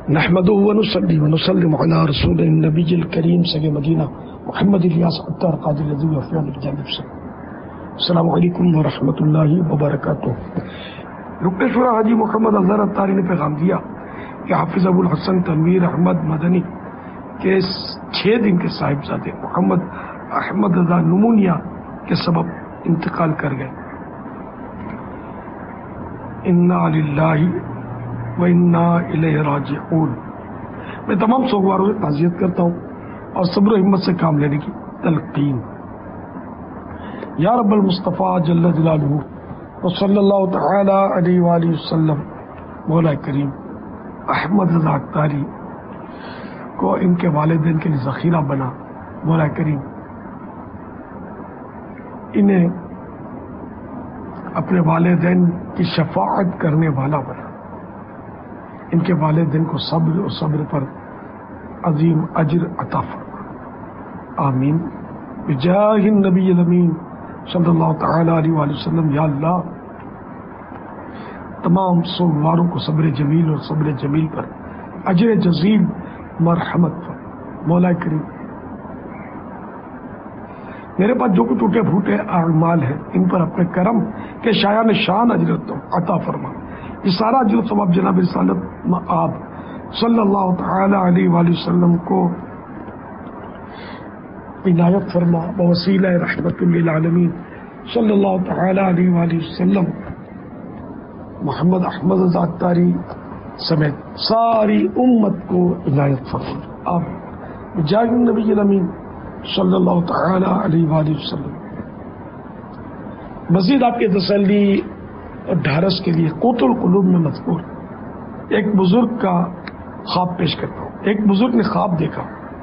نحمده ونصلي ونسلم على رسول النبی الکریم سید مدینہ محمد الیاس عطار قادری رضی اللہ عنہ جانب سے السلام علیکم ورحمۃ اللہ وبرکاتہ۔ رکن شورا حاجی محمد اظہر عطاری نے پیغام دیا کہ حافظ ابو الحسن تنویر احمد مدنی کے 6 دن کے صاحبزادے محمد احمد رضا نمونیا کے سبب انتقال کر گئے۔ انا للہ و انا الیہ راجعون۔ میں تمام سوگواروں سے تعزیت کرتا ہوں اور صبر و ہمت سے کام لینے کی تلقین۔ یا رب المصطفیٰ جل جلالہ و صلی اللہ تعالی علیہ وآلہ وسلم، مولا کریم احمد رضا عطاری کو ان کے والدین کے لیے ذخیرہ بنا۔ مولا کریم انہیں اپنے والدین کی شفاعت کرنے والا بنا۔ ان کے والدین کو صبر اور صبر پر عظیم اجر عطا فرما، آمین بجاہ النبی الامین صلی اللہ تعالی علیہ وآلہ وسلم۔ یا اللہ تمام سوگواروں کو صبر جمیل اور صبر جمیل پر اجر جزیل مرحمت فرما۔ مولا کریم میرے پاس جو کچھ ٹوٹے پھوٹے اعمال ہیں ان پر اپنے کرم کے شایان شان اجر عطا فرما۔ یہ سارا جو ثواب جناب رسالت آپ صلی اللہ تعالی علیہ وآلہ وسلم کو عنایت فرما، بوسیلہ رحمت للعالمین صلی اللہ تعالی علیہ وآلہ وسلم محمد احمد رضا عطاری سمیت ساری امت کو عنایت فرما، آپ جاہ النبی الامین صلی اللہ تعالی علیہ وآلہ وسلم۔ مزید آپ کی تسلی اور ڈھارس کے لیے قوت القلوب میں مذکور ایک بزرگ کا خواب پیش کرتا ہوں۔ ایک بزرگ نے خواب دیکھا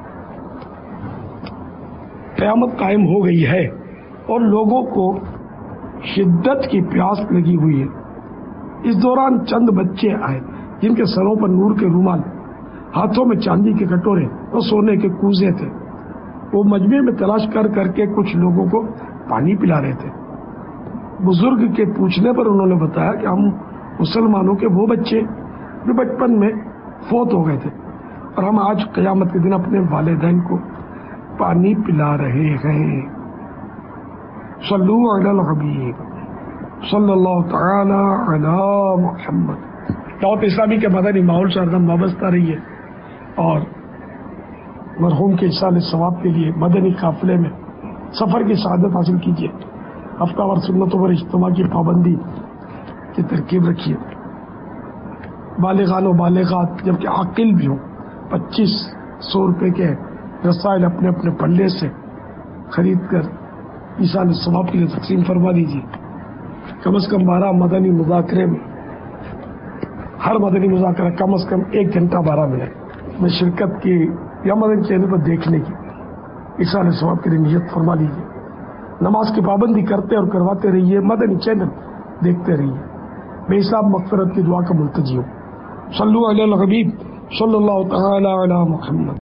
قیامت قائم ہو گئی ہے اور لوگوں کو شدت کی پیاس لگی ہوئی ہے۔ اس دوران چند بچے آئے جن کے سروں پر نور کے رومال، ہاتھوں میں چاندی کے کٹورے اور سونے کے کوزے تھے۔ وہ مجمع میں تلاش کر کر کے کچھ لوگوں کو پانی پلا رہے تھے۔ بزرگ کے پوچھنے پر انہوں نے بتایا کہ ہم مسلمانوں کے وہ بچے جو بچپن میں فوت ہو گئے تھے اور ہم آج قیامت کے دن اپنے والدین کو پانی پلا رہے ہیں۔ صلو علی الحبیب صلی اللہ تعالی علی محمد۔ دعوت اسلامی کے مدنی ماحول سے ہردم وابستہ رہی ہے اور مرحوم کے اصال ثواب کے لیے مدنی قافلے میں سفر کی سعادت حاصل کیجیے۔ ہفتہ وار سنتوں پر اجتماع کی پابندی کی ترکیب رکھیے۔ بالغان و بالغات جبکہ عاقل بھی ہوں 2500 روپے کے رسائل اپنے اپنے پلے سے خرید کر ایصال ثواب کے لیے تقسیم فرما دیجیے۔ کم از کم 12 مدنی مذاکرے میں ہر مدنی مذاکرہ کم از کم 1 گھنٹہ 12 منٹ میں شرکت کی یا مدنی چینل پر دیکھنے کی ایصال ثواب کے لیے نیت فرما لیجیے۔ نماز کی پابندی کرتے اور کرواتے رہیے، مدنی چینل دیکھتے رہیے۔ بے حساب مغفرت کی دعا کا منتظر ہوں۔ صلو علی الحبیب صلی اللہ تعالی علی محمد۔